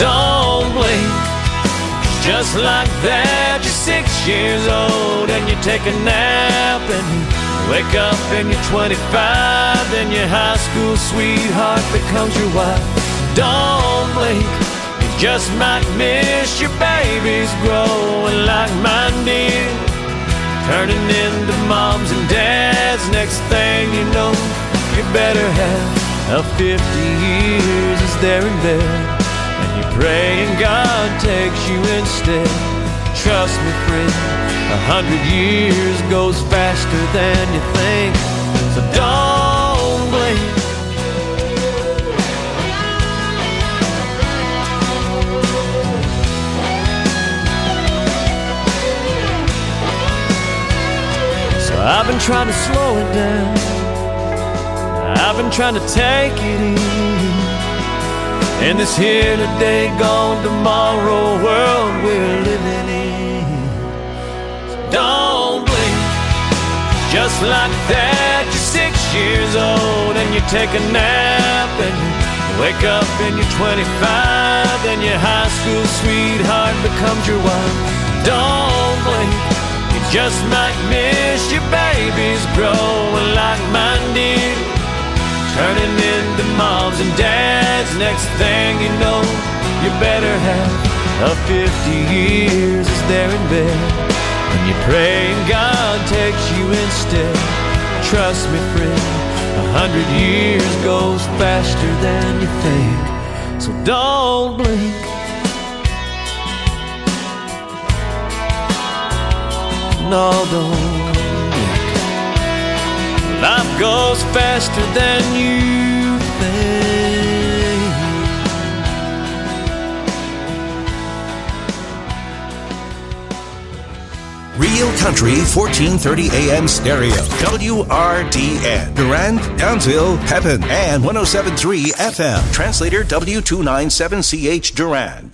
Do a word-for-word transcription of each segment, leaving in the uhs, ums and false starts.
don't blink. Just like that, you're six years old and you take a nap and wake up and you're twenty-five, then your high school sweetheart becomes your wife. Don't blink, you just might miss your babies growing like mine did, turning into moms and dads. Next thing you know, you better have a fifty years is there and there, and you pray and God takes you instead. Trust me, friend, a hundred years goes faster than you think, so don't blink. So I've been trying to slow it down, I've been trying to take it easy in this here today, gone tomorrow world we're living in. So don't blink, just like that, you're six years old and you take a nap and you wake up and you're twenty-five, then your high school sweetheart becomes your wife. Don't blink, you just might miss your babies growing like mine did, turning into moms and dads. Next thing you know, you better have a fifty years is there in bed, and you pray and God takes you instead. Trust me, friend, a hundred years goes faster than you think, so don't blink. No, don't blink. Life goes faster than you think. Real Country fourteen thirty A M stereo. W R D N. Durand, Downsville, Pepin, and one oh seven point three F M. Translator W two ninety-seven C H Durand.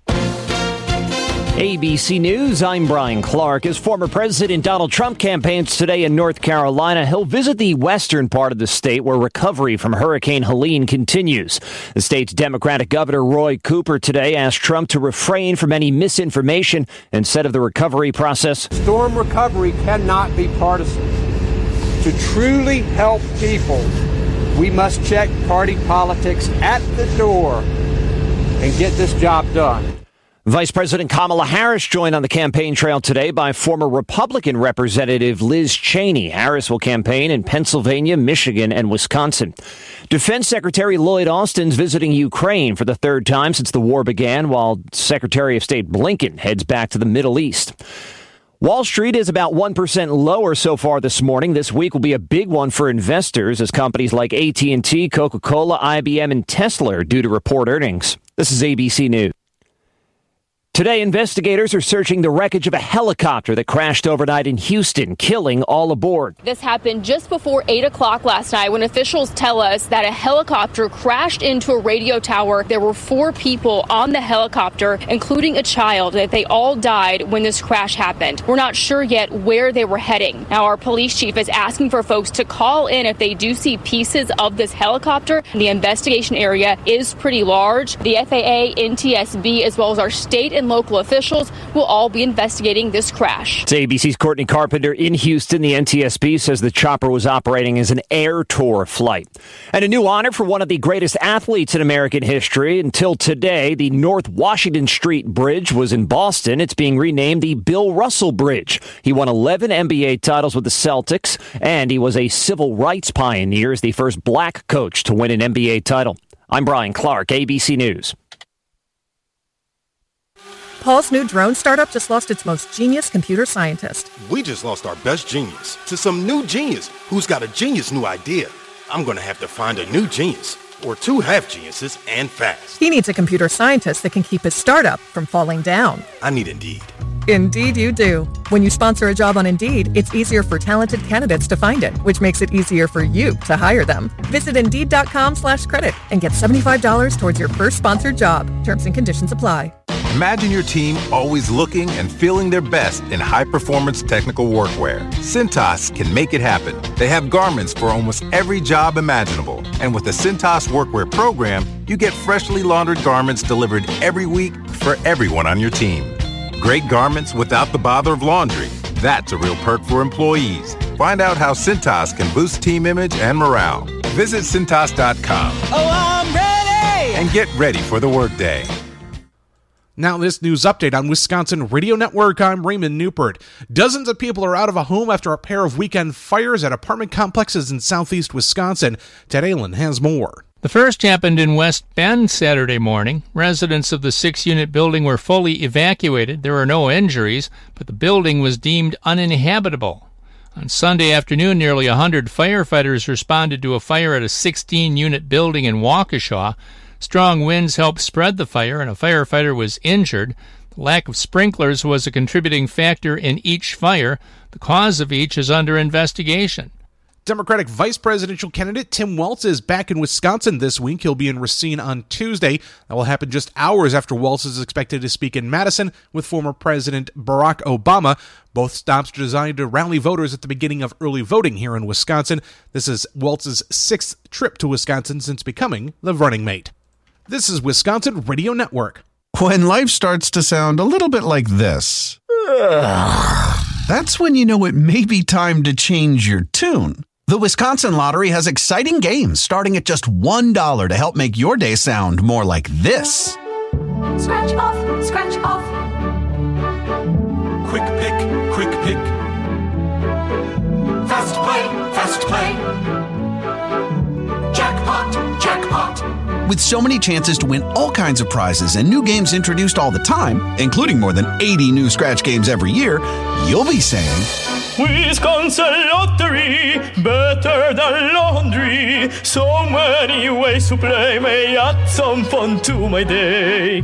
A B C News, I'm Brian Clark. As former President Donald Trump campaigns today in North Carolina, he'll visit the western part of the state where recovery from Hurricane Helene continues. The state's Democratic Governor Roy Cooper today asked Trump to refrain from any misinformation and said of the recovery process, storm recovery cannot be partisan. To truly help people, we must check party politics at the door and get this job done. Vice President Kamala Harris joined on the campaign trail today by former Republican Representative Liz Cheney. Harris will campaign in Pennsylvania, Michigan, and Wisconsin. Defense Secretary Lloyd Austin's visiting Ukraine for the third time since the war began, while Secretary of State Blinken heads back to the Middle East. Wall Street is about one percent lower so far this morning. This week will be a big one for investors as companies like A T and T, Coca-Cola, I B M, and Tesla are due to report earnings. This is A B C News. Today, investigators are searching the wreckage of a helicopter that crashed overnight in Houston, killing all aboard. This happened just before eight o'clock last night when officials tell us that a helicopter crashed into a radio tower. There were four people on the helicopter, including a child, that they all died when this crash happened. We're not sure yet where they were heading. Now, our police chief is asking for folks to call in if they do see pieces of this helicopter. The investigation area is pretty large. The F A A, N T S B, as well as our state and local officials will all be investigating this crash. It's A B C's Courtney Carpenter in Houston. The N T S B says the chopper was operating as an air tour flight. And a new honor for one of the greatest athletes in American history. Until today, the North Washington Street Bridge was in Boston. It's being renamed the Bill Russell Bridge. He won eleven N B A titles with the Celtics, and he was a civil rights pioneer as the first black coach to win an N B A title. I'm Brian Clark, A B C News. Paul's new drone startup just lost its most genius computer scientist. We just lost our best genius to some new genius who's got a genius new idea. I'm going to have to find a new genius, or two half geniuses, and fast. He needs a computer scientist that can keep his startup from falling down. I need Indeed. Indeed you do. When you sponsor a job on Indeed, it's easier for talented candidates to find it, which makes it easier for you to hire them. Visit Indeed.com slash credit and get seventy-five dollars towards your first sponsored job. Terms and conditions apply. Imagine your team always looking and feeling their best in high-performance technical workwear. Cintas can make it happen. They have garments for almost every job imaginable. And with the Cintas Workwear program, you get freshly laundered garments delivered every week for everyone on your team. Great garments without the bother of laundry. That's a real perk for employees. Find out how Cintas can boost team image and morale. Visit Cintas dot com. Oh, I'm ready! And get ready for the workday. Now this news update on Wisconsin Radio Network, I'm Raymond Newport. Dozens of people are out of a home after a pair of weekend fires at apartment complexes in southeast Wisconsin. Ted Allen has more. The first happened in West Bend Saturday morning. Residents of the six-unit building were fully evacuated. There were no injuries, but the building was deemed uninhabitable. On Sunday afternoon, nearly one hundred firefighters responded to a fire at a sixteen-unit building in Waukesha. Strong winds helped spread the fire, and a firefighter was injured. The lack of sprinklers was a contributing factor in each fire. The cause of each is under investigation. Democratic vice presidential candidate Tim Walz is back in Wisconsin this week. He'll be in Racine on Tuesday. That will happen just hours after Walz is expected to speak in Madison with former President Barack Obama. Both stops are designed to rally voters at the beginning of early voting here in Wisconsin. This is Walz's sixth trip to Wisconsin since becoming the running mate. This is Wisconsin Radio Network. When life starts to sound a little bit like this, that's when you know it may be time to change your tune. The Wisconsin Lottery has exciting games starting at just one dollar to help make your day sound more like this. Scratch off, scratch off. Quick pick, quick pick. Fast play, fast play. Jackpot, jackpot. With so many chances to win all kinds of prizes and new games introduced all the time, including more than eighty new scratch games every year, you'll be saying, Wisconsin Lottery, better than laundry. So many ways to play may add some fun to my day.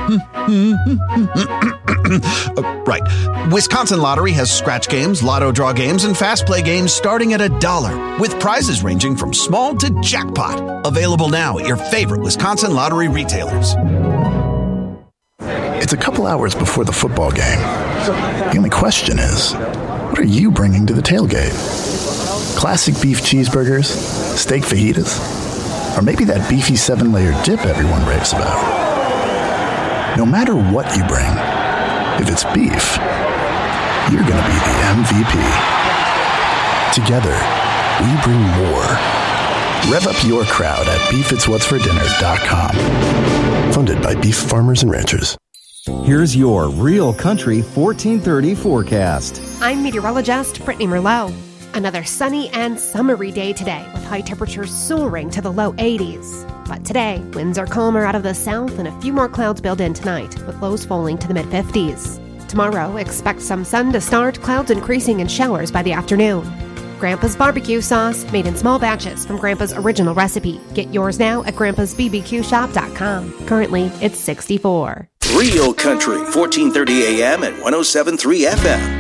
uh, right. Wisconsin Lottery has scratch games, lotto draw games, and fast play games starting at a dollar, with prizes ranging from small to jackpot. Available now at your favorite Wisconsin Lottery retailers. It's a couple hours before the football game. The only question is, what are you bringing to the tailgate? Classic beef cheeseburgers? Steak fajitas? Or maybe that beefy seven-layer dip everyone raves about? No matter what you bring, if it's beef, you're going to be the M V P. Together, we bring more. Rev up your crowd at beef it's what's for dinner dot com. Funded by Beef Farmers and Ranchers. Here's your Real Country fourteen thirty forecast. I'm meteorologist Brittany Merlot. Another sunny and summery day today, with high temperatures soaring to the low eighties. But today, winds are calmer out of the south and a few more clouds build in tonight, with lows falling to the mid-fifties. Tomorrow, expect some sun to start, clouds increasing in showers by the afternoon. Grandpa's barbecue sauce, made in small batches from Grandpa's original recipe. Get yours now at grandpas b b q shop dot com. Currently, it's sixty-four. Real Country, fourteen thirty A M and one oh seven point three F M.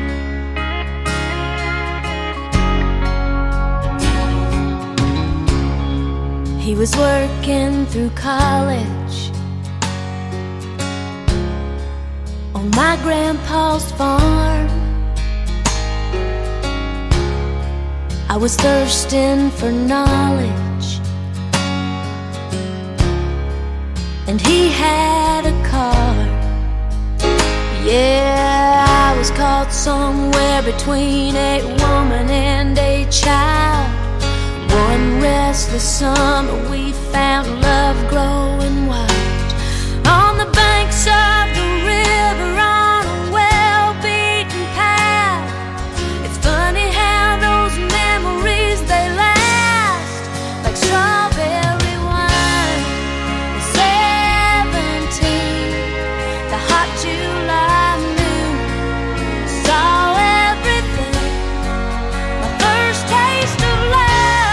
He was working through college on my grandpa's farm. I was thirsting for knowledge, and he had a car. Yeah, I was caught somewhere between a woman and a child. One restless summer we found love growing wild on the banks of the river on a well-beaten path. It's funny how those memories, they last like strawberry wine. Seventeen, the hot July moon saw everything. My first taste of love.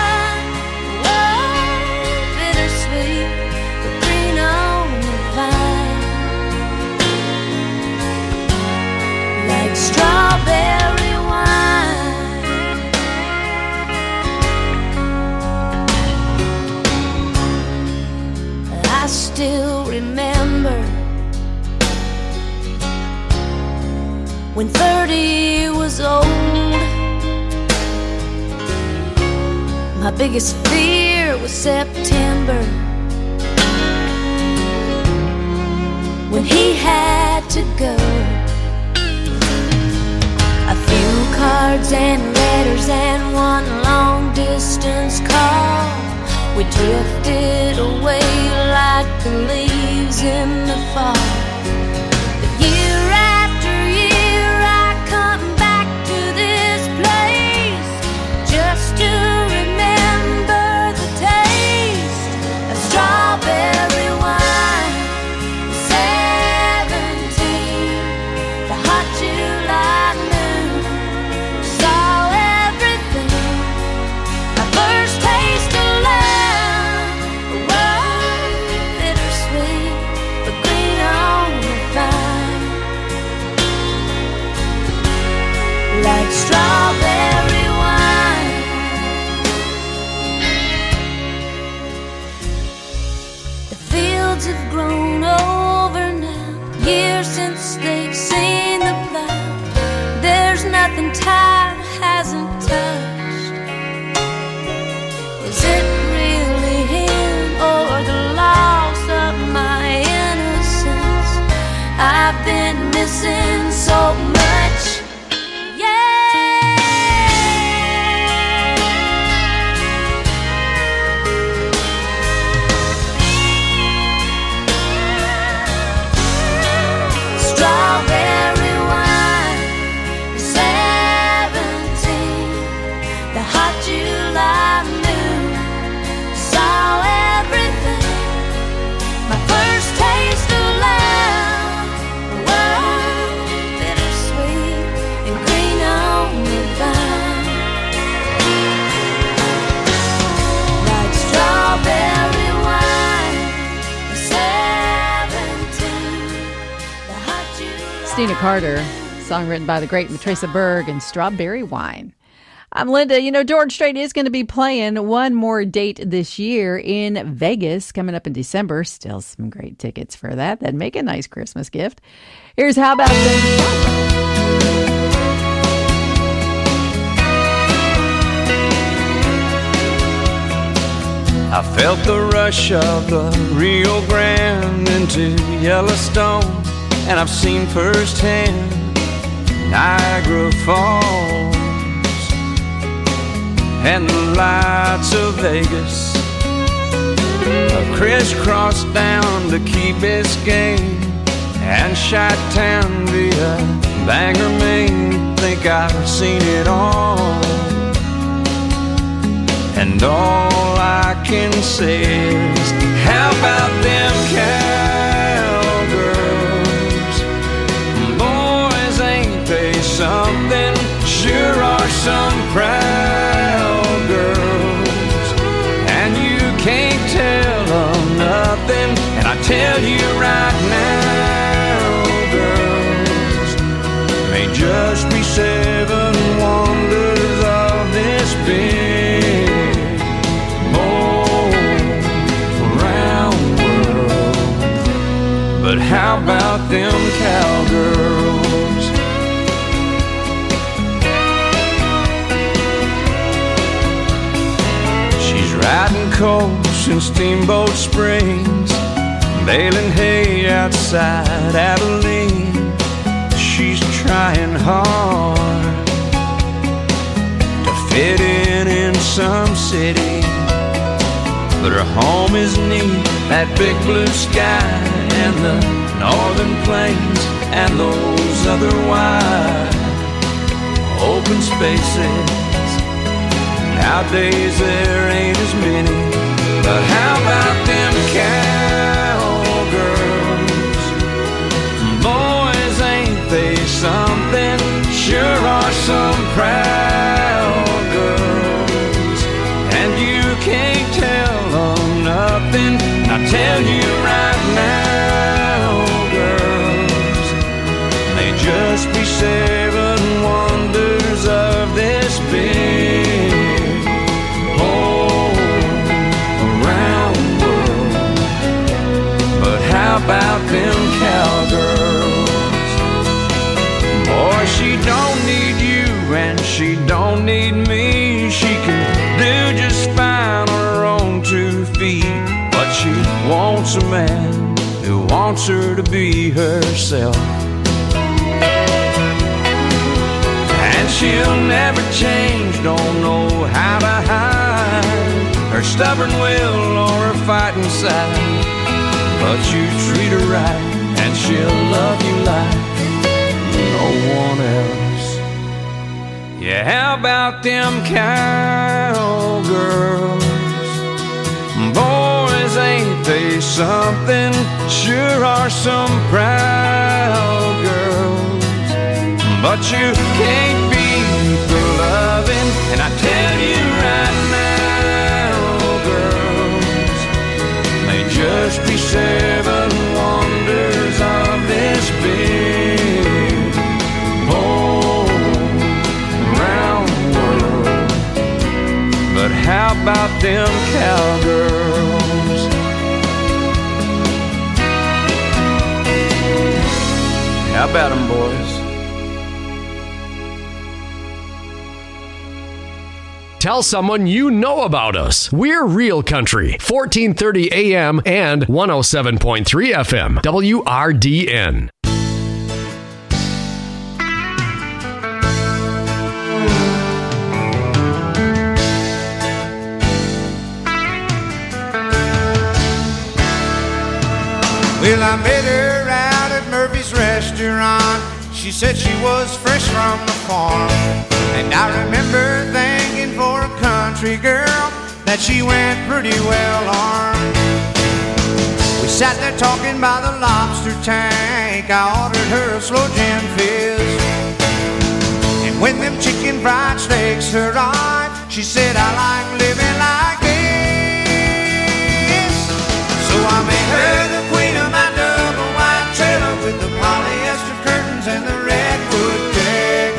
Strawberry wine. I still remember when thirty was old. My biggest fear was September, when he had to go. A few cards and letters and one long distance call. We drifted away like the leaves in the fall. But year after year I come back to this place just to remember the taste of strawberry wine. Seventeen, the hot July moon saw everything. My first taste of love was bittersweet, but green on the vine, like strawberry wine. The fields have grown over now, years since they've seen the plow. There's nothing time hasn't touched. Is it really him or the loss of my innocence? I've been missing so much. Strawberry wine, seventeen, the hot July moon saw everything. My first taste of love was bittersweet and green on the vine, like strawberry wine, seventeen, the hot July. Stina Carter, song written by the great Matresa Berg, and Strawberry Wine. I'm Linda. You know, George Strait is going to be playing one more date this year in Vegas coming up in December. Still some great tickets for that. That'd make a nice Christmas gift. Here's How About Them. I felt the rush of the Rio Grande into Yellowstone, and I've seen firsthand Niagara Falls and the lights of Vegas. I've crisscrossed down to Key Biscayne and Chi-Town via Bangor, Maine. Think I've seen it all, and all I can say is, how about them cowgirls? Boys, ain't they something? Sure are some proud girls, and you can't tell them nothing. And I tell you right now, girls, may just be seven wonders of this big round world. But how about them cowgirls? She's riding coast in Steamboat Springs, baling hay outside Abilene. She's trying hard to fit in in some city, but her home is neat, that big blue sky and the northern plains and those other wide open spaces. Nowadays there ain't as many, but how about them cowgirls? Boys, ain't they something? Sure are some proud girls, and you can't tell them nothing. I tell you right now, girls, may just be seven wonders of this big whole around world. But how about them cowgirls? Boy, she don't need you and she don't need me. She can do just fine on her own two feet. But she wants a man who wants her to be herself. And she'll never change, don't know how to hide her stubborn will or her fighting side. But you treat her right and she'll love you like no one else. Yeah, how about them cowgirls? Boys, ain't they something? Sure are some proud girls. But you can't beat the loving. And I tell you right now, girls, may just be seven wonders of this big, bold, round world. But how about them cowgirls? How about them, boys? Tell someone you know about us. We're Real Country, fourteen thirty A M and one oh seven point three F M, W R D N. Well, I met her out at Murphy's restaurant. She said she was fresh from the farm. And I remember thinking for a country girl that she went pretty well armed. We sat there talking by the lobster tank. I ordered her a slow gin fizz. And when them chicken fried steaks arrived, she said, I like living like this. So I made her the queen of my double wide trailer with the polyester curtains and the redwood deck.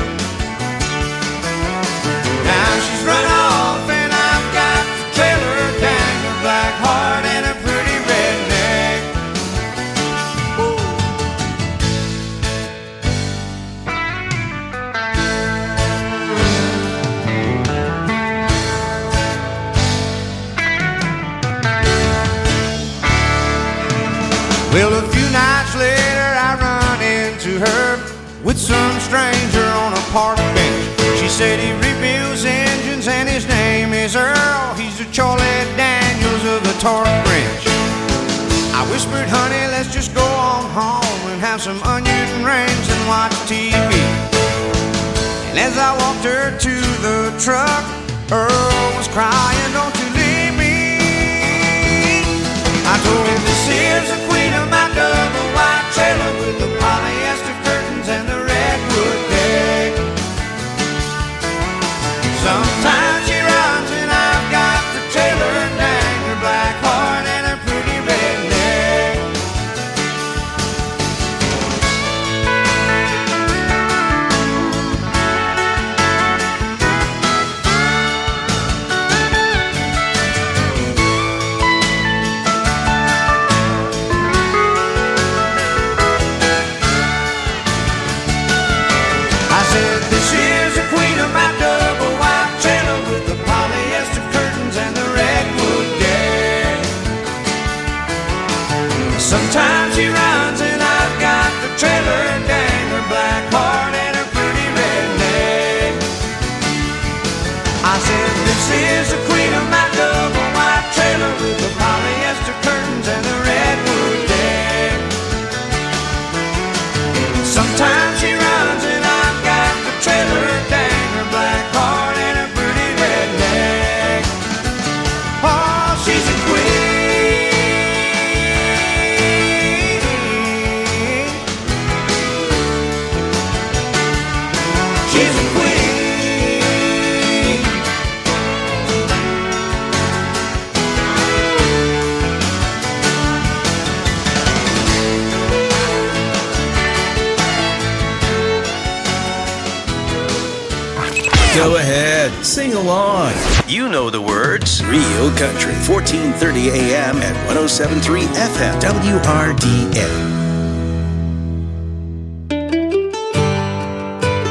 Now she's run off and I've got the trailer, dang, a black heart and a pretty redneck. Woo. Well, a few nights later I run into her with some stranger on a park bench. She said he rebuilds engines and his name is Earl. He's the Charlie Daniels of the torque wrench. I whispered, honey, let's just go on home and have some onion rings and watch T V. And as I walked her to the truck, Earl was crying, don't you leave me. I told him, this here's the queen of my double wide trailer with the polyester curtains and the redwood deck. Sometimes she runs and I've got the trailer, dang, her black heart and her pretty redneck. I said, this is the queen of my double wide trailer with the polyester curtains and the redwood deck. Sometimes she runs and I've got the trailer, dang, her black heart and her pretty redneck. I said, this is the queen of my double wide trailer with the polyester curtains and the redwood deck. Sometimes she runs and I've got the trailer, dang, her black heart and her pretty redneck. Oh, she's a queen. She's a queen. Go ahead, sing along. You know the words. Real Country, fourteen thirty A M and one oh seven point three F M, W R D N.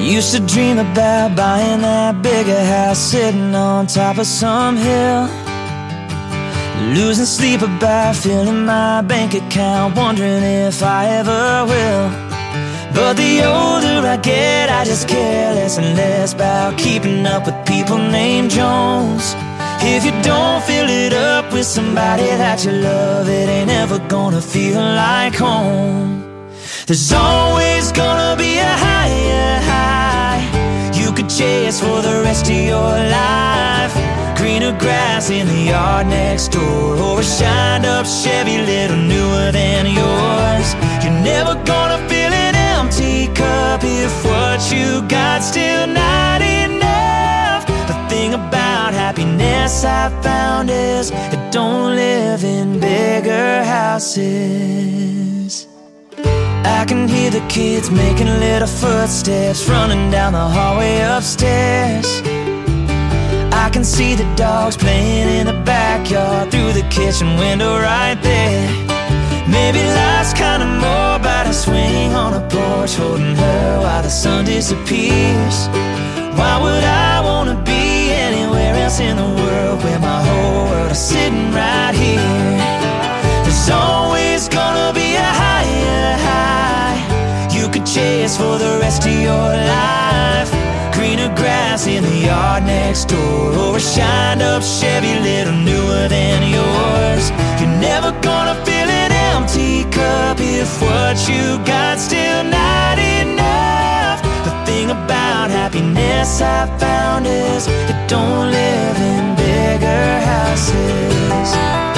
Used to dream about buying that bigger house, sitting on top of some hill, losing sleep about filling my bank account, wondering if I ever will. But the older I get, I just care less and less about keeping up with people named Jones. If you don't fill it up with somebody that you love, it ain't ever gonna feel like home. There's always gonna be a higher high you could chase for the rest of your life. Greener grass in the yard next door, or a shined up Chevy little newer than yours. You're never gonna fill an empty cup if what you got still not enough. The thing about happiness I found is it don't live in bigger houses. I can hear the kids making little footsteps running down the hallway upstairs. I can see the dogs playing in the backyard through the kitchen window right there. Maybe life's kinda more about a swing on a porch, holding her while the sun disappears. Why would I wanna be anywhere else in the world where my whole world is sitting right here? There's always gonna be a higher high you could chase for the rest of your life. Greener grass in the yard next door, or a shined up Chevy little newer than yours. You're never gonna fill an empty cup if what you got still not enough. The thing about happiness I found is it don't live in bigger houses.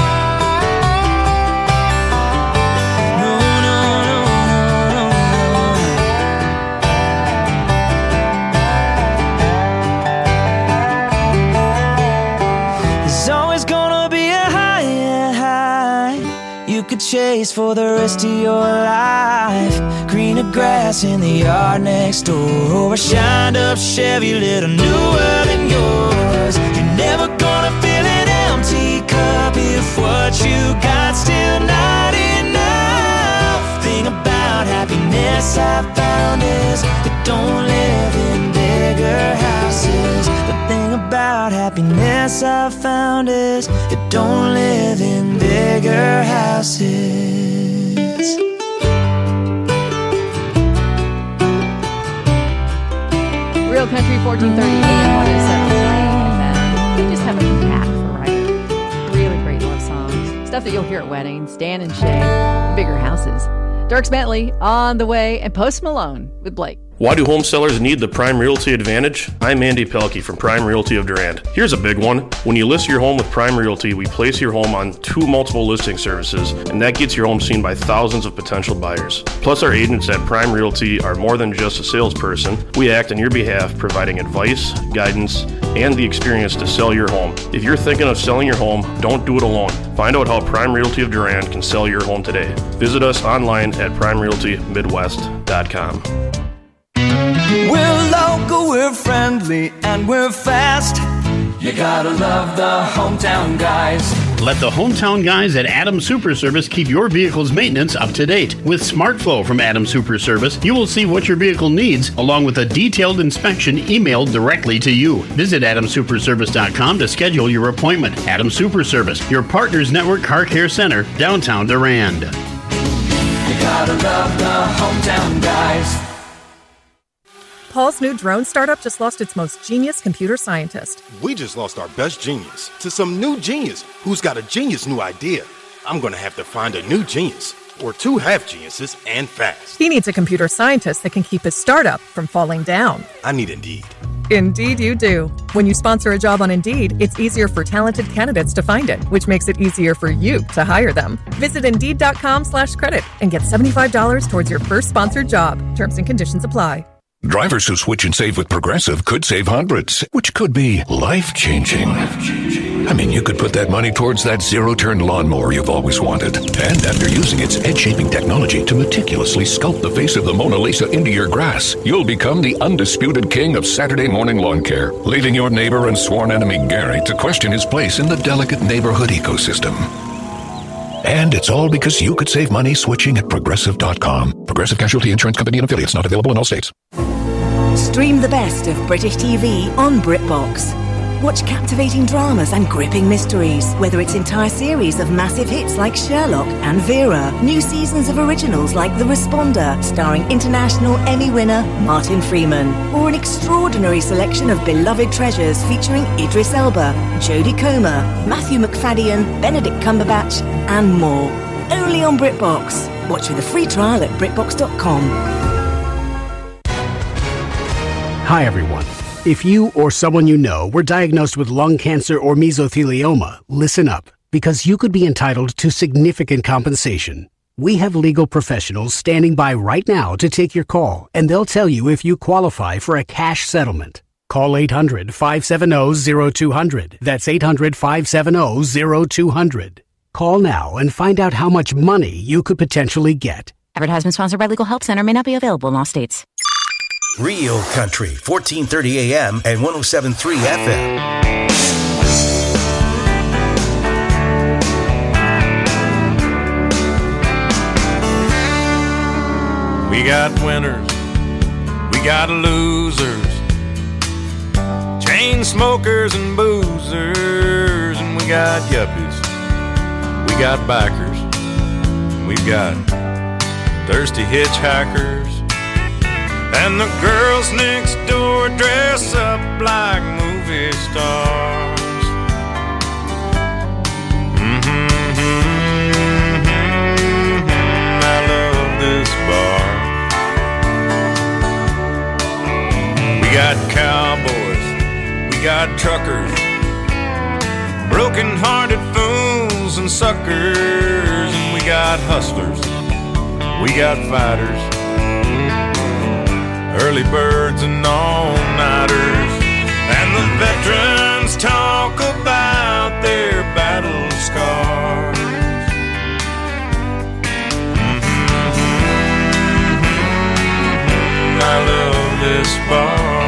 Chase for the rest of your life. Greener grass in the yard next door, or a shined up Chevy little newer than yours. You're never gonna fill an empty cup if what you got still not enough. Thing about happiness I found is it don't live in bigger houses. The thing about happiness I found is it don't live in bigger houses. Real Country fourteen thirty A M one oh seven point three F M. We just have a knack for writing really great love songs. Stuff that you'll hear at weddings. Dan and Shay, bigger houses. Dirks Bentley on the way, and Post Malone with Blake. Why do home sellers need the Prime Realty Advantage? I'm Andy Pelkey from Prime Realty of Durand. Here's a big one. When you list your home with Prime Realty, we place your home on two multiple listing services, and that gets your home seen by thousands of potential buyers. Plus, our agents at Prime Realty are more than just a salesperson. We act on your behalf, providing advice, guidance, and the experience to sell your home. If you're thinking of selling your home, don't do it alone. Find out how Prime Realty of Durand can sell your home today. Visit us online at prime realty midwest dot com. We're local, we're friendly, and we're fast. You gotta love the hometown guys. Let the hometown guys at Adams Super Service keep your vehicle's maintenance up to date. With SmartFlow from Adams Super Service, you will see what your vehicle needs, along with a detailed inspection emailed directly to you. Visit adams super service dot com to schedule your appointment. Adams Super Service, your Partners Network Car Care Center, downtown Durand. You gotta love the hometown guys. Paul's new drone startup just lost its most genius computer scientist. We just lost our best genius to some new genius who's got a genius new idea. I'm going to have to find a new genius, or two half geniuses, and fast. He needs a computer scientist that can keep his startup from falling down. I need Indeed. Indeed you do. When you sponsor a job on Indeed, it's easier for talented candidates to find it, which makes it easier for you to hire them. Visit Indeed.com slash credit and get seventy-five dollars towards your first sponsored job. Terms and conditions apply. Drivers who switch and save with Progressive could save hundreds, which could be life-changing. I mean, you could put that money towards that zero-turn lawnmower you've always wanted. And after using its edge-shaping technology to meticulously sculpt the face of the Mona Lisa into your grass, you'll become the undisputed king of Saturday morning lawn care, leaving your neighbor and sworn enemy Gary to question his place in the delicate neighborhood ecosystem. And it's all because you could save money switching at Progressive dot com. Progressive Casualty Insurance Company and affiliates, not available in all states. Stream the best of British T V on BritBox. Watch captivating dramas and gripping mysteries, whether it's entire series of massive hits like Sherlock and Vera, new seasons of originals like The Responder, starring international Emmy winner Martin Freeman, or an extraordinary selection of beloved treasures featuring Idris Elba, Jodie Comer, Matthew McFadden, Benedict Cumberbatch, and more. Only on BritBox. Watch with a free trial at BritBox dot com. Hi, everyone. If you or someone you know were diagnosed with lung cancer or mesothelioma, listen up, because you could be entitled to significant compensation. We have legal professionals standing by right now to take your call, and they'll tell you if you qualify for a cash settlement. Call eight hundred, five seven zero, zero two zero zero. That's eight hundred, five seven zero, zero two zero zero. Call now and find out how much money you could potentially get. Advertisement sponsored by Legal Help Center. May not be available in all states. Real Country, fourteen thirty A M and one oh seven point three F M. We got winners, we got losers, chain smokers and boozers, and we got yuppies, we got bikers, we've got thirsty hitchhikers. And the girls next door dress up like movie stars. Mm-hmm, mm-hmm, I love this bar. We got cowboys, we got truckers, broken-hearted fools and suckers. And we got hustlers, we got fighters, early birds and all-nighters, and the veterans talk about their battle scars. Mm-hmm. I love this bar.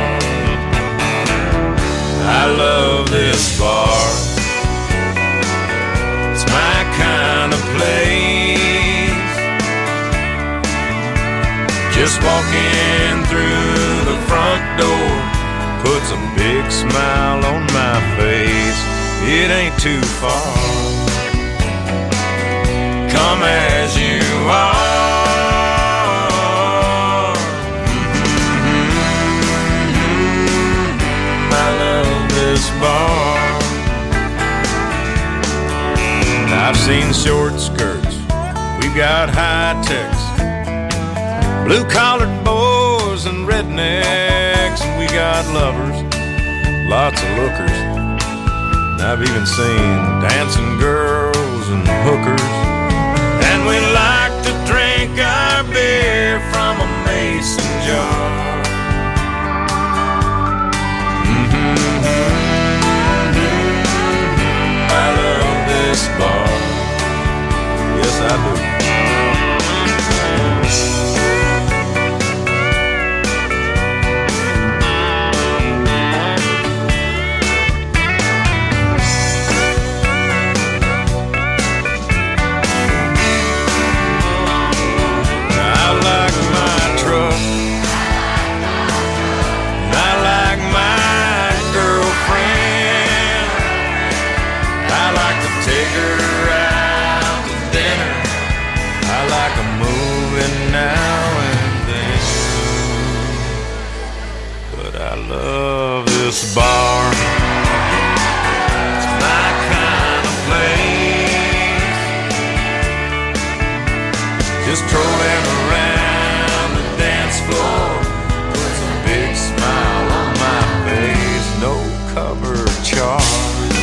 I love this bar. It's my kind of place. Just walking through the front door puts a big smile on my face. It ain't too far. Come as you are. Mm-hmm. I love this bar. I've seen short skirts, we've got high techs, blue-collared boys and rednecks, and we got lovers, lots of lookers. And I've even seen dancing girls and hookers. And we like to drink our beer from a mason jar. Mm-hmm. I love this bar. Yes, I do. Love this bar. It's my kind of place. Just strolling around the dance floor puts a big smile on my face. No cover charge.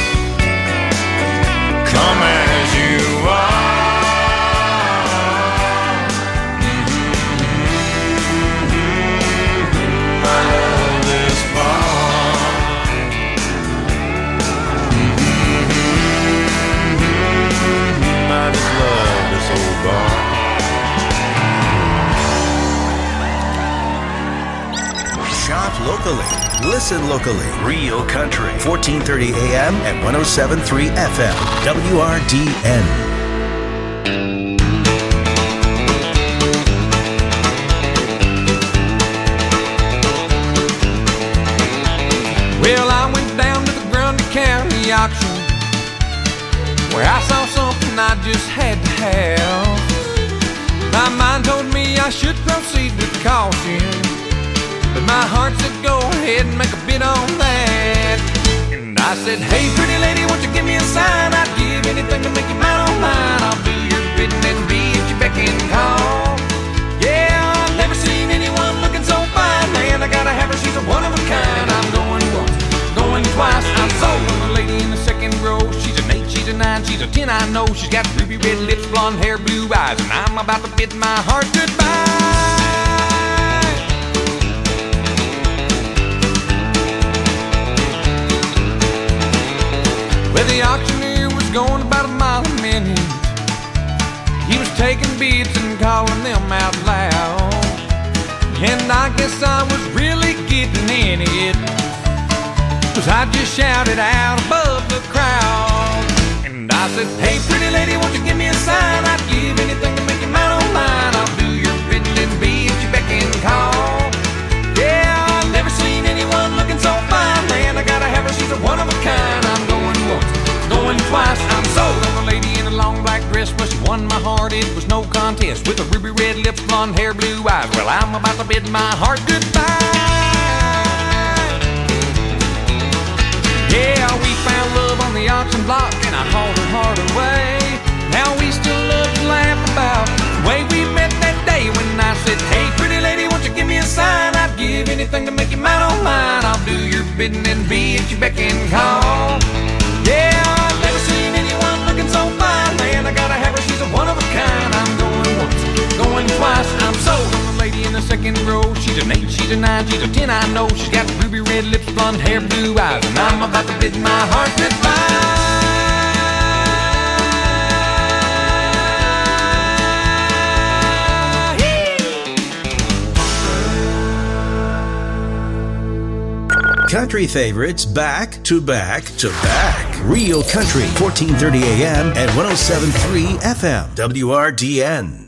Come as you are. Shop locally. Listen locally. Real Country. fourteen thirty A M and one oh seven point three F M. W R D N. Well, I went down to the Grundy County auction, where I saw something I just had to have. My mind told me I should proceed with caution, but my heart said go ahead and make a bid on that. And I said, hey pretty lady, won't you give me a sign? I'd give anything to make you mine on mine. I'll do your bidding and be at your beck and call. Yeah, I've never seen anyone looking so fine. Man, I gotta have her, she's a one of a kind. I'm going once, going twice. I'm sold on the lady in the second row. She's an eight, she's a nine, she's a ten, I know. She's got ruby red lips, blonde hair, blue eyes, and I'm about to bid my heart goodbye. Well, the auctioneer was going about a mile a minute. He was taking bids and calling them out loud, and I guess I was really getting in it, 'cause I just shouted out above the crowd. And I said, hey pretty lady, won't you give me a sign? I'd give anything to make you mine on mine. I'll do your bidding and be at your beck and call. Yeah, I've never seen anyone looking so fine. Man, I gotta have her, she's a one of a kind. I'm going once, going twice. I'm sold on the lady in a long black dress. Well, she won my heart, it was no contest. With her ruby red lips, blonde hair, blue eyes. Well, I'm about to bid my heart goodbye. Yeah, we found love on the auction block, and I hauled her heart away. Now we still love to laugh about the way we met that day when I said, hey pretty lady, won't you give me a sign? I'd give anything to make you mine on mine. I'll do your bidding and be at your beck and call. Yeah, I've never seen anyone looking so fine. Man, I gotta have her, she's a one of a kind. I'm going once, going twice. I'm sold on the lady in the second row. She's an eight, she's a nine, she's a ten, I know. She's got ruby red lips, blonde hair, blue eyes, and I'm about to bid my heart goodbye. Country favorites back to back to back. Real Country, fourteen thirty A M and one oh seven point three F M, W R D N.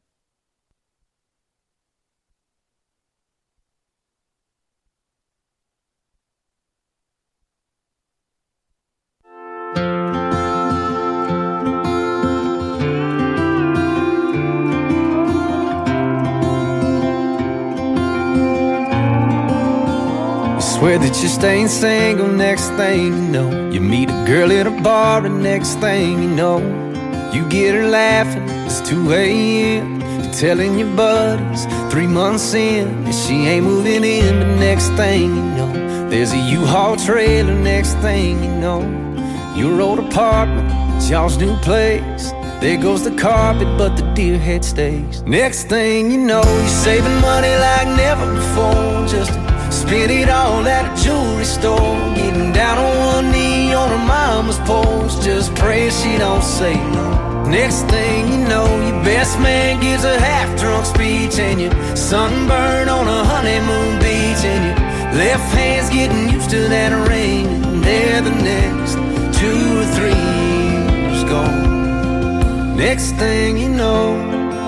Swear that you're staying single, next thing you know, you meet a girl at a bar, and next thing you know, you get her laughing, it's two A M You're telling your buddies, three months in, and she ain't moving in. But next thing you know, there's a U-Haul trailer. Next thing you know, your old apartment, it's y'all's new place. There goes the carpet, but the deer head stays. Next thing you know, you're saving money like never before, just to spend it all at a jewelry store. Getting down on one knee on her mama's porch, just praying she don't say no. Next thing you know, your best man gives a half-drunk speech, and you're sunburned on a honeymoon beach, and your left hand's getting used to that ring, and there the next two or three years gone. Next thing you know,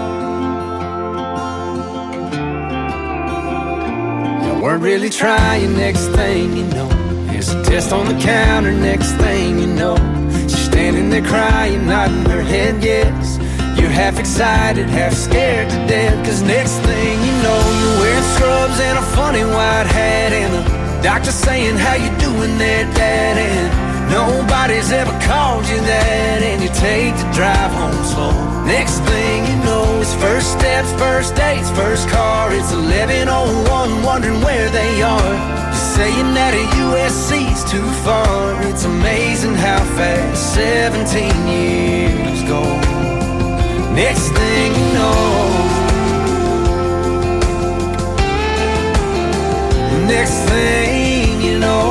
weren't really trying. Next thing you know, there's a test on the counter. Next thing you know, she's standing there crying, nodding her head yes. You're half excited, half scared to death, 'cause next thing you know, you're wearing scrubs and a funny white hat, and the doctor saying, how you doing there, Dad? And nobody's ever called you that, and you take the drive home slow. Next thing you know, it's first steps, first dates, first car. It's eleven oh one, wondering where they are. You're saying that a U S C's too far. It's amazing how fast seventeen years go. Next thing you know, next thing you know,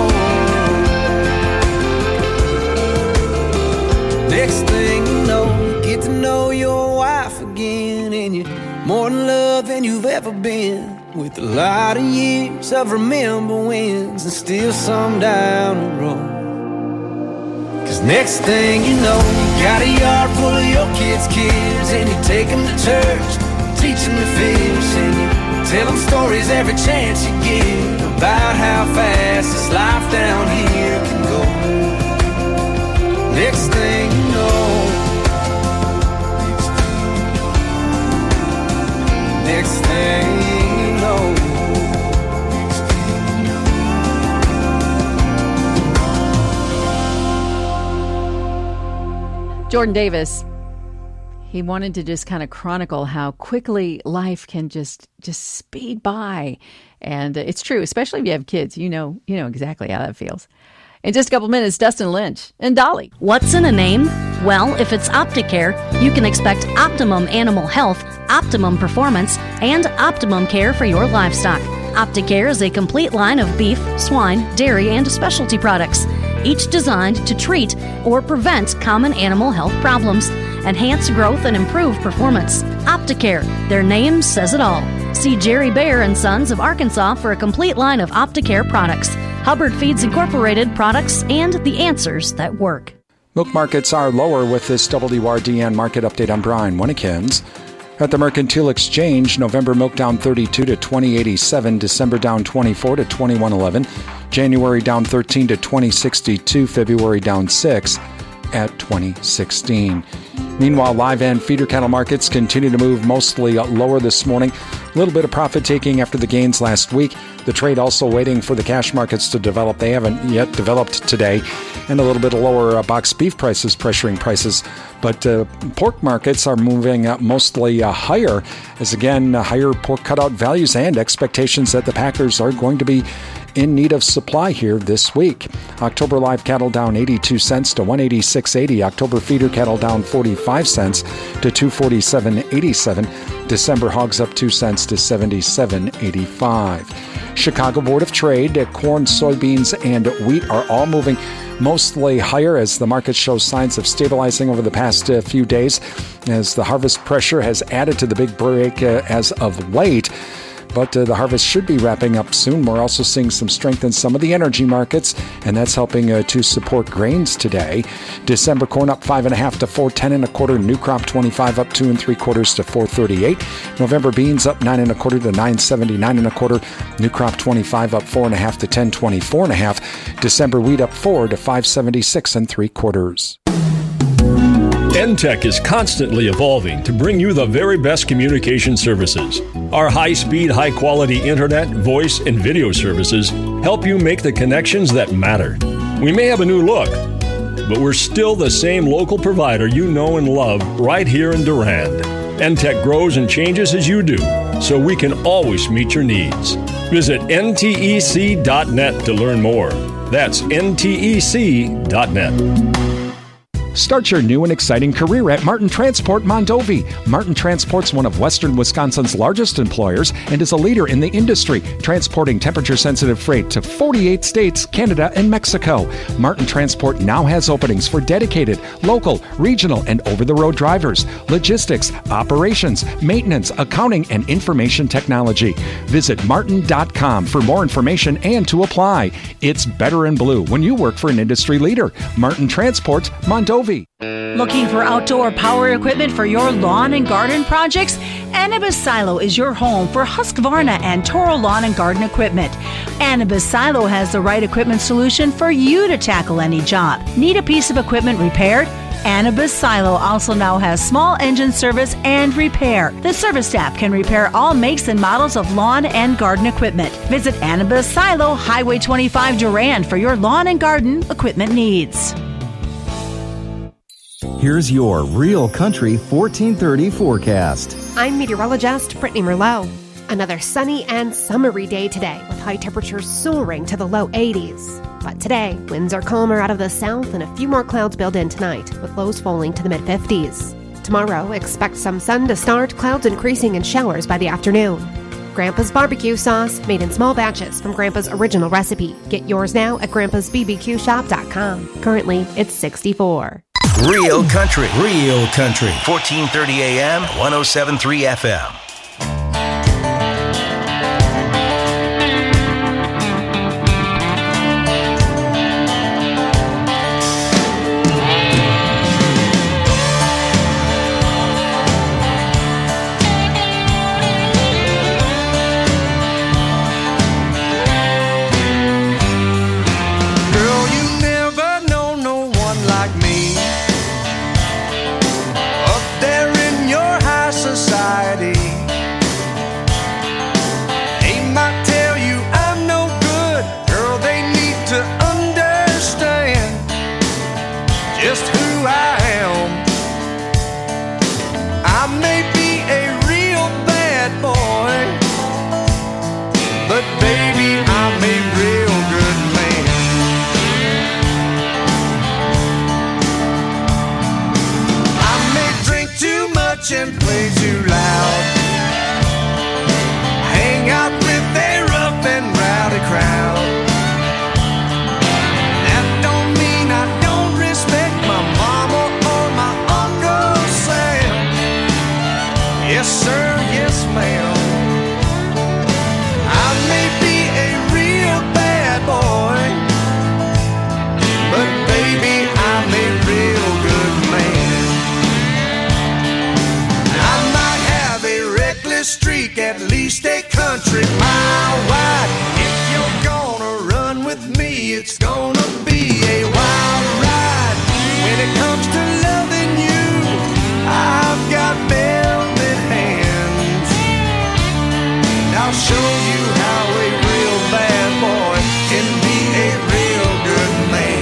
next thing you know, you get to know your wife again, and you're more in love than you've ever been, with a lot of years of remember wins, and still some down the road. 'Cause next thing you know, you got a yard full of your kids' kids, and you take them to church, teach them to fish, and you Tell them stories every chance you get about how fast this life down here can go. Next thing you know, next thing you know. Jordan Davis, he wanted to just kind of chronicle how quickly life can just just speed by. And it's true, especially if you have kids. You know, you know exactly how that feels. In just a couple minutes, Dustin Lynch and Dolly. What's in a name? Well, if it's Opticare, you can expect optimum animal health, optimum performance, and optimum care for your livestock. Opticare is a complete line of beef, swine, dairy, and specialty products, each designed to treat or prevent common animal health problems, enhance growth, and improve performance. Opticare, their name says it all. See Jerry Bear and Sons of Arkansas for a complete line of Opticare products, Hubbard Feeds Incorporated products, and the answers that work. Milk markets are lower with this W R D N market update. I'm Brian Winnikins. At the Mercantile Exchange, November milk down thirty-two to twenty eighty-seven, December down twenty-four to twenty-one eleven, January down thirteen to twenty sixty-two, February down six at twenty sixteen. Meanwhile, live and feeder cattle markets continue to move mostly lower this morning. A little bit of profit taking after the gains last week. The trade also waiting for the cash markets to develop. They haven't yet developed today. And a little bit lower uh, box beef prices pressuring prices. But uh, pork markets are moving uh, mostly uh, higher, as again, uh, higher pork cutout values and expectations that the packers are going to be in need of supply here this week. October live cattle down eighty-two cents to one eighty-six eighty. October feeder cattle down forty-five cents to two forty-seven eighty-seven. December hogs up two cents to seventy-seven eighty-five. Chicago Board of Trade, corn, soybeans, and wheat are all moving mostly higher as the market shows signs of stabilizing over the past uh, few days as the harvest pressure has added to the big break uh, as of late. But uh, the harvest should be wrapping up soon. We're also seeing some strength in some of the energy markets, and that's helping uh, to support grains today. December corn up five and a half to four ten and a quarter. New crop twenty-five up two and three quarters to four thirty-eight. November beans up nine and a quarter to nine seventy-nine and a quarter. New crop twenty-five up four and a half to ten twenty-four and a half. December wheat up four to five seventy-six and three quarters. N T E C is constantly evolving to bring you the very best communication services. Our high-speed, high-quality internet, voice, and video services help you make the connections that matter. We may have a new look, but we're still the same local provider you know and love right here in Durand. N T E C grows and changes as you do, so we can always meet your needs. Visit N T E C dot net to learn more. That's N T E C dot net. Start your new and exciting career at Martin Transport Mondovi. Martin Transport's one of Western Wisconsin's largest employers and is a leader in the industry, transporting temperature-sensitive freight to forty-eight states, Canada, and Mexico. Martin Transport now has openings for dedicated, local, regional, and over-the-road drivers, logistics, operations, maintenance, accounting, and information technology. Visit martin dot com for more information and to apply. It's better in blue when you work for an industry leader. Martin Transport Mondovi. Looking for outdoor power equipment for your lawn and garden projects? Anibis Silo is your home for Husqvarna and Toro lawn and garden equipment. Anibis Silo has the right equipment solution for you to tackle any job. Need a piece of equipment repaired? Anibis Silo also now has small engine service and repair. The service staff can repair all makes and models of lawn and garden equipment. Visit Anibis Silo, Highway twenty-five Durand for your lawn and garden equipment needs. Here's your Real Country fourteen thirty forecast. I'm meteorologist Brittany Merlot. Another sunny and summery day today with high temperatures soaring to the low eighties. But today, winds are calmer out of the south and a few more clouds build in tonight with lows falling to the mid-fifties. Tomorrow, expect some sun to start, clouds increasing in showers by the afternoon. Grandpa's barbecue sauce, made in small batches from Grandpa's original recipe. Get yours now at grandpas b b q shop dot com. Currently, it's sixty-four. Real Country, Real Country, fourteen thirty A M, one oh seven point three F M. creek, at least a country mile wide. If you're gonna run with me, it's gonna be a wild ride. When it comes to loving you, I've got velvet hands. And I'll show you how a real bad boy can be a real good man.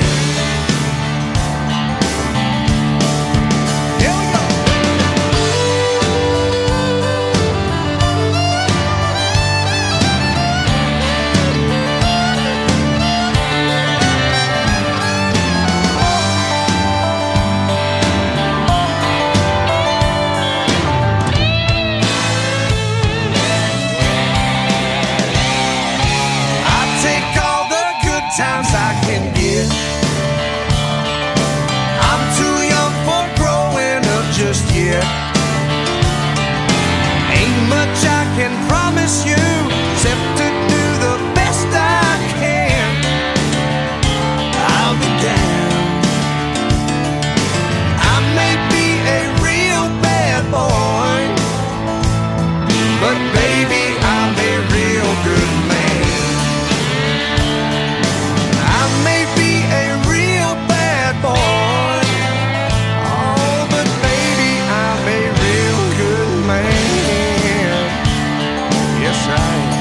Times I can get. I'm too young for growing up just yet. Ain't much I can promise you except to do the best I can. I'll be down. I may be a real bad boy, but baby, I'm a real good man. Boy, oh, but baby, I'm a real good man. Yes, I am.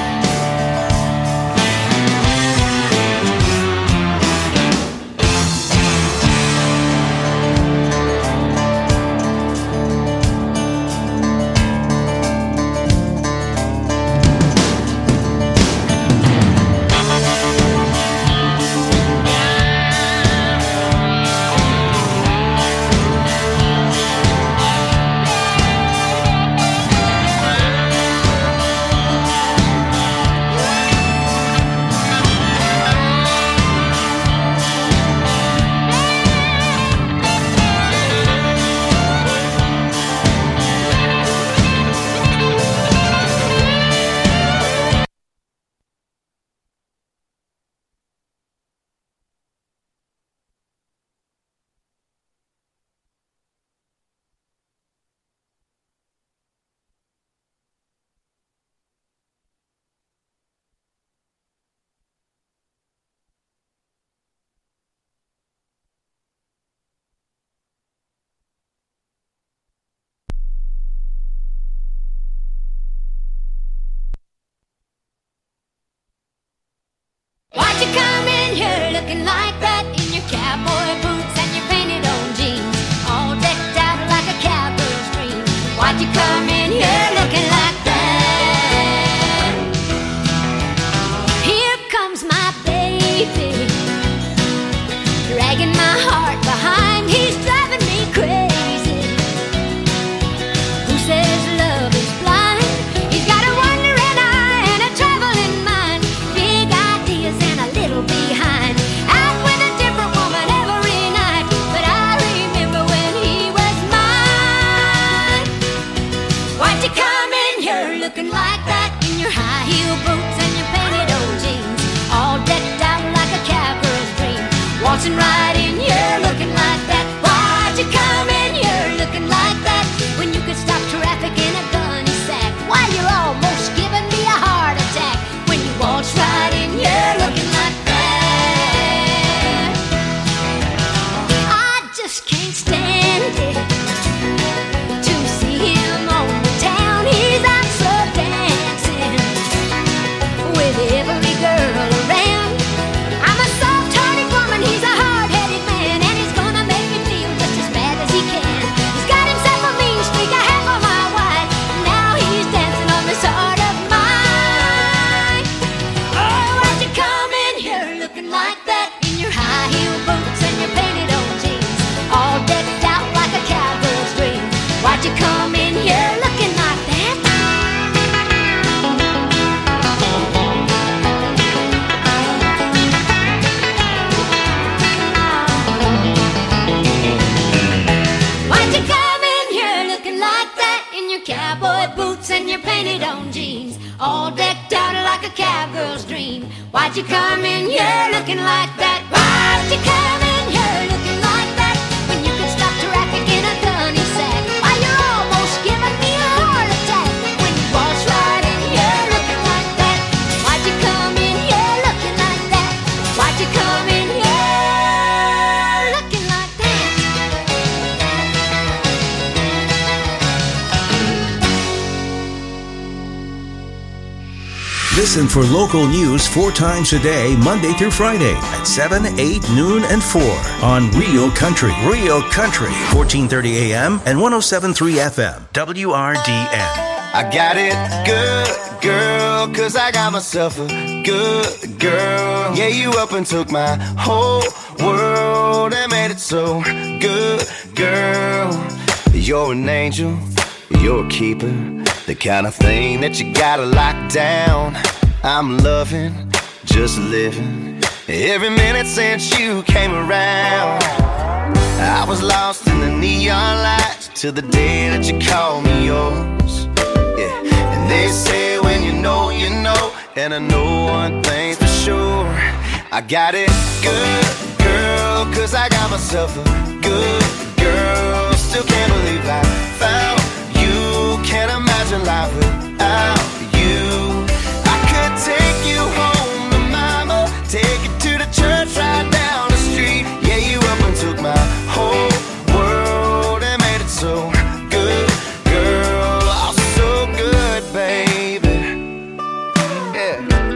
Why'd you come in here looking like that in your cowboy boots and your painted on jeans, all decked out like a cowgirl's dream? Why'd you come in here looking like that? Here comes my baby, dragging my heart behind. He's driving me crazy. Who says love is blind? He's got a wandering eye and a traveling mind. Big ideas and a little behind. Out with a different woman every night. But I remember when he was mine. Why'd you come in here looking like that in your high heel boots and your painted old jeans, all decked out like a cowgirl's dream? Waltzing right in here looking like that. Why'd you come in here looking like that when you could stop traffic in a gunny sack? Why, you're almost giving me a heart attack when you waltz right in here looking like that. I just can't stand it to see him on the town. He's out so dancing with every girl around. I'm a soft-hearted woman, he's a hard-headed man, and he's gonna make me feel just as bad as he can. He's got himself a mean streak, a half a mile wide, and now he's dancing on this heart of mine. Oh, why'd you come in here looking like that in your high heel boots and your painted old jeans, all decked out like a cowgirl's dream? Why'd you come in here looking like that? Why'd you come in here looking like that in your cowboy boots and your painted on jeans, all decked out like a cowgirl's dream? Why'd you come in here looking like that? Why'd you come in here looking like that when you could stop traffic in a gunny sack? Why, you're almost giving me a heart attack when you waltz right Listen for local news four times a day, Monday through Friday at seven, eight, noon, and four on Real Country. Real Country, fourteen thirty A M and one oh seven point three F M, W R D N. I got it good, girl, cause I got myself a good girl. Yeah, you up and took my whole world and made it so good, girl. You're an angel, you're a keeper, the kind of thing that you gotta lock down. I'm loving, just living, every minute since you came around. I was lost in the neon lights till the day that you called me yours. Yeah, and they say when you know, you know, and I know one thing's for sure. I got it good, girl, cause I got myself a good girl. Still can't believe I found you. Can't imagine life without you. I could take you home to mama, take you to the church right down the street. Yeah, you up and took my whole world and made it so good, girl. Oh, so good, baby. Yeah.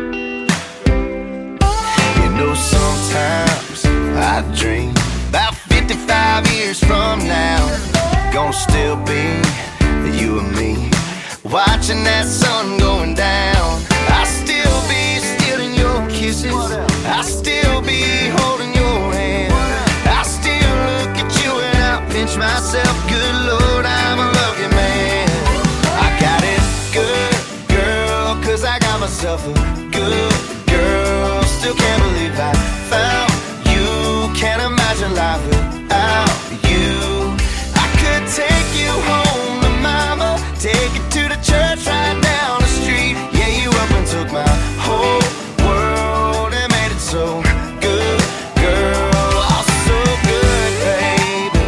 You know, sometimes I dream about fifty-five years from now, gonna still be you and me, watching that sun going down. I still be stealing your kisses, I still be holding your hand, I still look at you and I pinch myself. Good Lord, I'm a lucky man. I got it good, girl, cause I got myself a good girl. Still can't believe I found you. Can't imagine life without you. I could take you home to mama, take you to the church right down the street. Yeah, you up and took my whole world and made it so good, girl. Oh, so good, baby.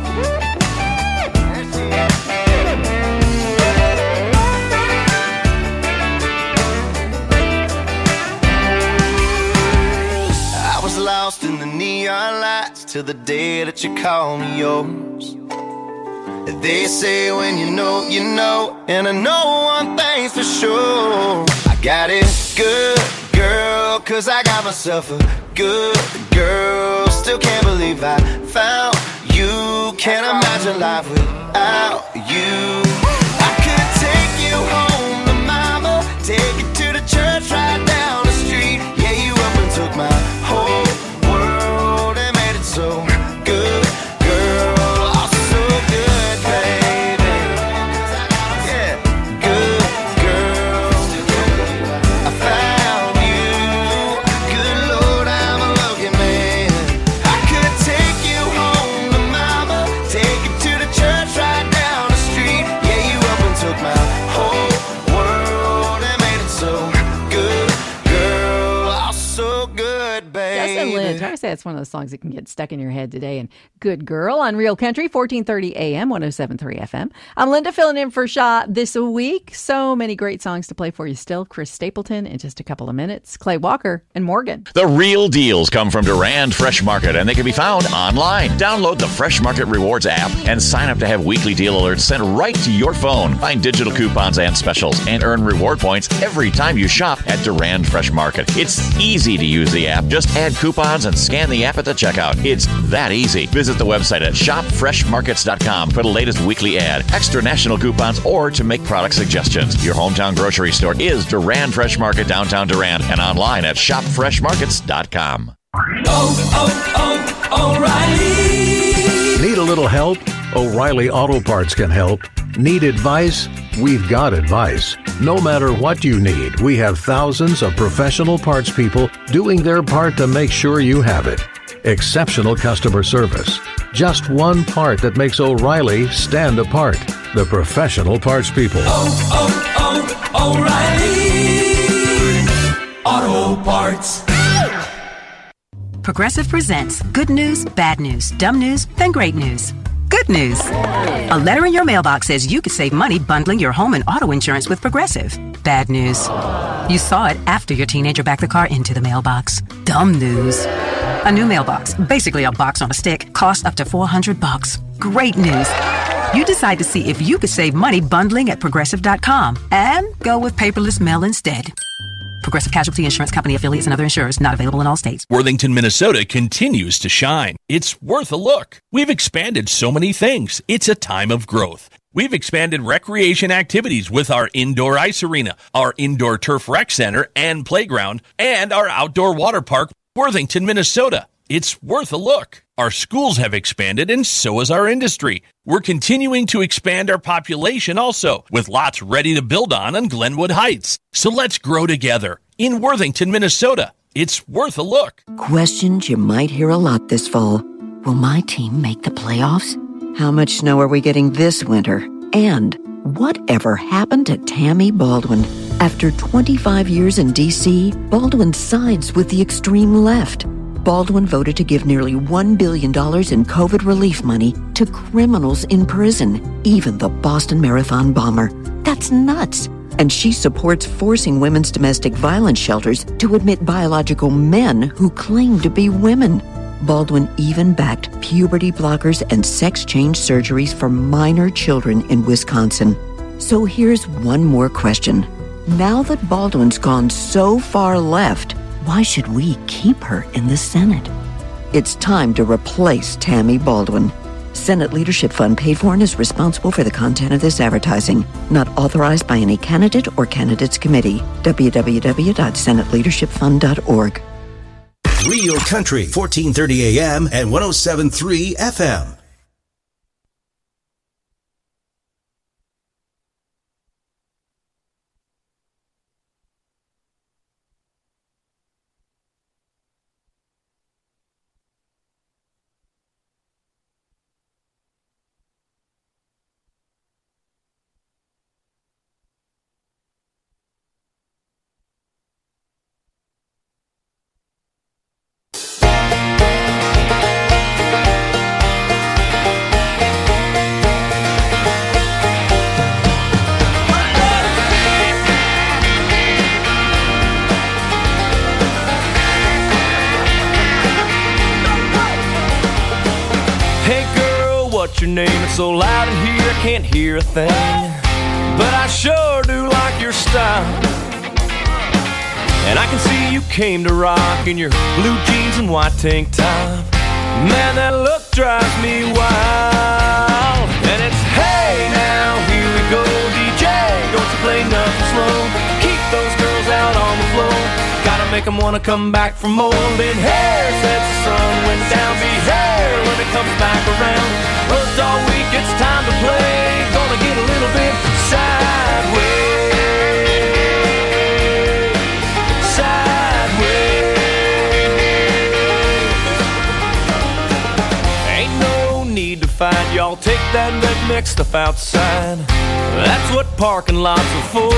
I was lost in the neon lights till the day that you called me yours. They say when you know, you know, and I know one thing's for sure. I got it good, girl, cause I got myself a good girl. Still can't believe I found you. Can't imagine life without you. I could take you home to mama, take you to the church right down the street. Yeah, you up and took my whole world and made it so good, girl. Oh, so good, baby. Yeah, good girl. I found you. Good Lord, I'm a lucky man. I could take you home to mama, take you to the church right down the street. Yeah, you up and took my whole world and made it so good, girl. Oh, so good, baby. Justin Lynch. I say it's one of those songs that can get stuck in your head today. And Good Girl on Real Country, fourteen thirty A M, one oh seven point three F M. I'm Linda filling in for Shaw this week. So many great songs to play for you still. Chris Stapleton in just a couple of minutes. Clay Walker and Morgan. The real deals come from Durand Fresh Market, and they can be found online. Download the Fresh Market Rewards app and sign up to have weekly deal alerts sent right to your phone. Find digital coupons and specials and earn reward points every time you shop at Durand Fresh Market. It's easy to use the app. Just add coupons and scan the app at the checkout. It's that easy. Visit the website at shop fresh markets dot com for the latest weekly ad, extra national coupons, or to make product suggestions. Your hometown grocery store is Durand Fresh Market, downtown Durand, and online at shop fresh markets dot com. Oh, oh, oh, O'Reilly. Need a little help? O'Reilly Auto Parts can help. Need advice? We've got advice. No matter what you need, we have thousands of professional parts people doing their part to make sure you have it. Exceptional customer service. Just one part that makes O'Reilly stand apart. The professional parts people. Oh, oh, oh, O'Reilly Auto Parts. Progressive presents Good News, Bad News, Dumb News, then Great News. Good news. A letter in your mailbox says you could save money bundling your home and auto insurance with Progressive. Bad news. You saw it after your teenager backed the car into the mailbox. Dumb news. A new mailbox, basically a box on a stick, costs up to four hundred bucks. Great news. You decide to see if you could save money bundling at progressive dot com and go with paperless mail instead. Progressive Casualty Insurance Company affiliates and other insurers not available in all states. Worthington, Minnesota continues to shine. It's worth a look. We've expanded so many things. It's a time of growth. We've expanded recreation activities with our indoor ice arena, our indoor turf rec center and playground, and our outdoor water park, Worthington, Minnesota. It's worth a look. Our schools have expanded, and so has our industry. We're continuing to expand our population also, with lots ready to build on in Glenwood Heights. So let's grow together in Worthington, Minnesota. It's worth a look. Questions you might hear a lot this fall. Will my team make the playoffs? How much snow are we getting this winter? And whatever happened to Tammy Baldwin? After twenty-five years in D C, Baldwin sides with the extreme left. Baldwin voted to give nearly one billion dollars in COVID relief money to criminals in prison, even the Boston Marathon bomber. That's nuts. And she supports forcing women's domestic violence shelters to admit biological men who claim to be women. Baldwin even backed puberty blockers and sex change surgeries for minor children in Wisconsin. So here's one more question. Now that Baldwin's gone so far left, why should we keep her in the Senate? It's time to replace Tammy Baldwin. Senate Leadership Fund paid for and is responsible for the content of this advertising. Not authorized by any candidate or candidates committee. w w w dot senate leadership fund dot org. Real Country, fourteen thirty A M and one oh seven point three F M. Your name, it's so loud in here I can't hear a thing, but I sure do like your style. And I can see you came to rock in your blue jeans and white tank top. Man, that look drives me wild. And it's hey now, here we go, D J, don't you play nothing slow. Keep those girls out on the floor, gotta make them wanna come back for more. Then hair sets the sun went down, be hair when it comes back around. Worked all week, it's time to play. Gonna get a little bit sideways. Sideways. Ain't no need to fight, y'all take that redneck stuff outside. That's what parking lots are for.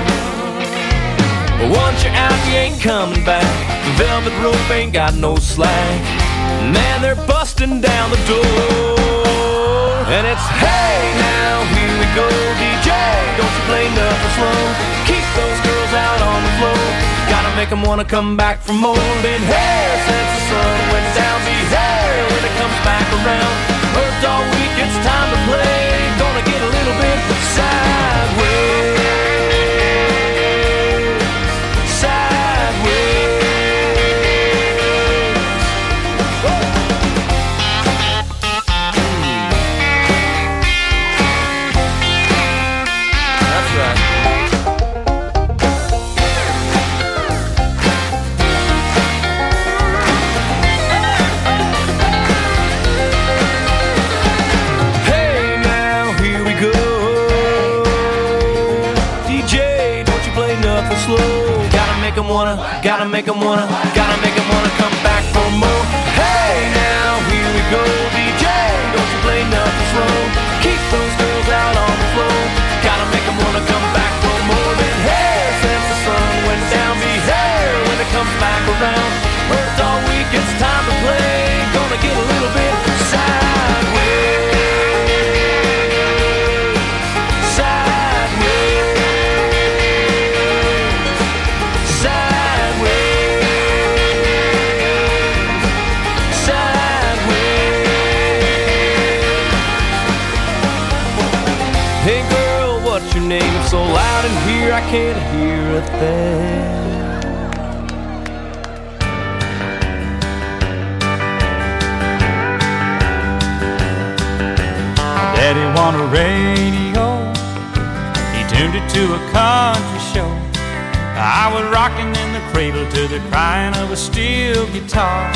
But once you're out, you ain't coming back. The velvet rope ain't got no slack. Man, they're busting down the door. And it's hey now, here we go, D J, don't you play nothing slow. Keep those girls out on the floor, gotta make them wanna come back for more. Been hair since the sun went down, be hair when it comes back around. Worked all week, it's time to play. Gonna get a little bit sideways. Wanna, gotta make them wanna, gotta make them wanna come back for more. Hey now, here we go, D J, don't you play nothing slow. Keep those girls out on the floor, gotta make them wanna come back for more. Than hair since the sun went down, be hair when it comes back around. Worked all week, it's time to play. Gonna get a little bit sideways. Hey girl, what's your name? It's so loud in here I can't hear a thing. on a radio. He tuned it to a country show. I was rocking in the cradle to the crying of a steel guitar.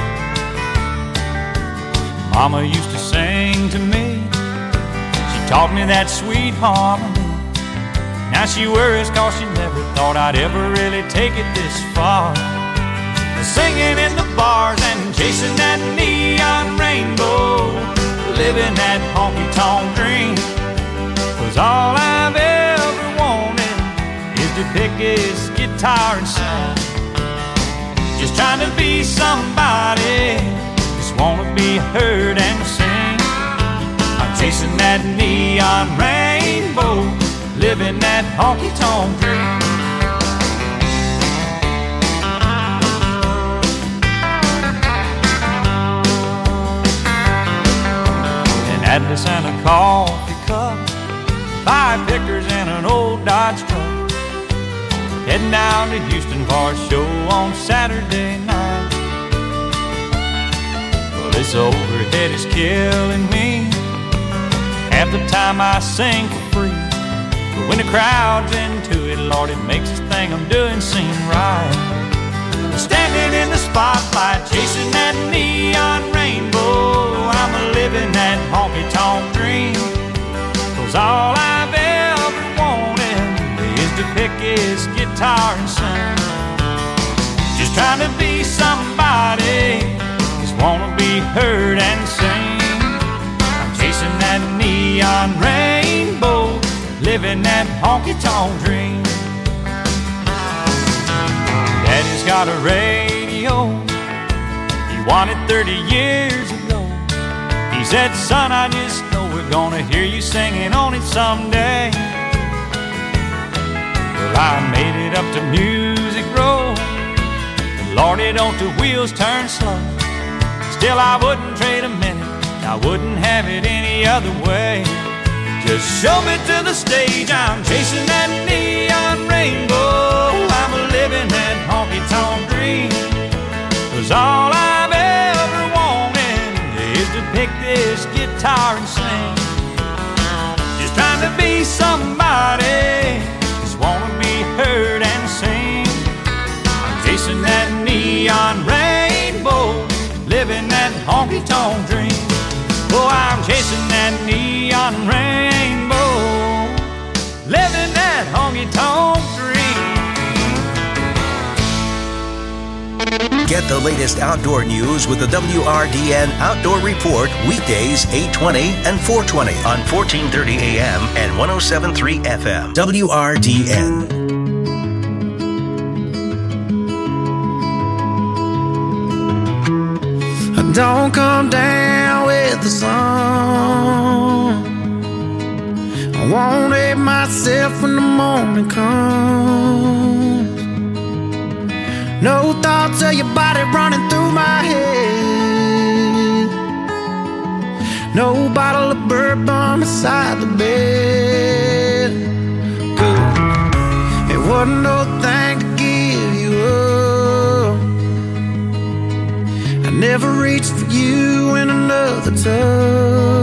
Mama used to sing to me. She taught me that sweet harmony. Now she worries cause she never thought I'd ever really take it this far. Singing in the bars and chasing that neon rainbow, living that honky-tonk dream. Was all I've ever wanted is to pick his guitar and sing. Just trying to be somebody, just wanna be heard and sing. I'm chasing that neon rainbow, living that honky-tonk dream. Atlas and a coffee cup, five pickers and an old Dodge truck. Heading down to Houston for a show on Saturday night. Well, this overhead is killing me. Half the time I sing for free, but when the crowd's into it, Lord, it makes this thing I'm doing seem right. Standing in the spotlight, chasing that neon rainbow, I'm a living that honky-tonk dream. Cause all I've ever wanted is to pick his guitar and sing. Just trying to be somebody, just wanna be heard and sing. I'm chasing that neon rainbow, living that honky-tonk dream. Daddy's got a radio, he won it thirty years ago. He said, son, I just know we're gonna hear you singing on it someday. Well, I made it up to Music Row, and Lordy, don't the wheels turn slow. Still, I wouldn't trade a minute, I wouldn't have it any other way. Just show me to the stage, I'm chasing that neon rainbow, I'm a living that honky-tonk dream. Cause all I've ever wanted is to pick this guitar and sing. Just trying to be somebody, just wanna be heard and sing. I'm chasing that neon rainbow, living that honky-tonk dream. Oh, I'm chasing that neon rainbow, living that honky-tonk dream. Get the latest outdoor news with the W R D N Outdoor Report weekdays eight twenty and four twenty on fourteen thirty A M and one oh seven point three F M. W R D N. Don't come down with the sun. I won't hate myself when the morning comes. No thoughts of your body running through my head. No bottle of bourbon beside the bed. Good. It wasn't no thing to give you up. I never reached for you in another tub.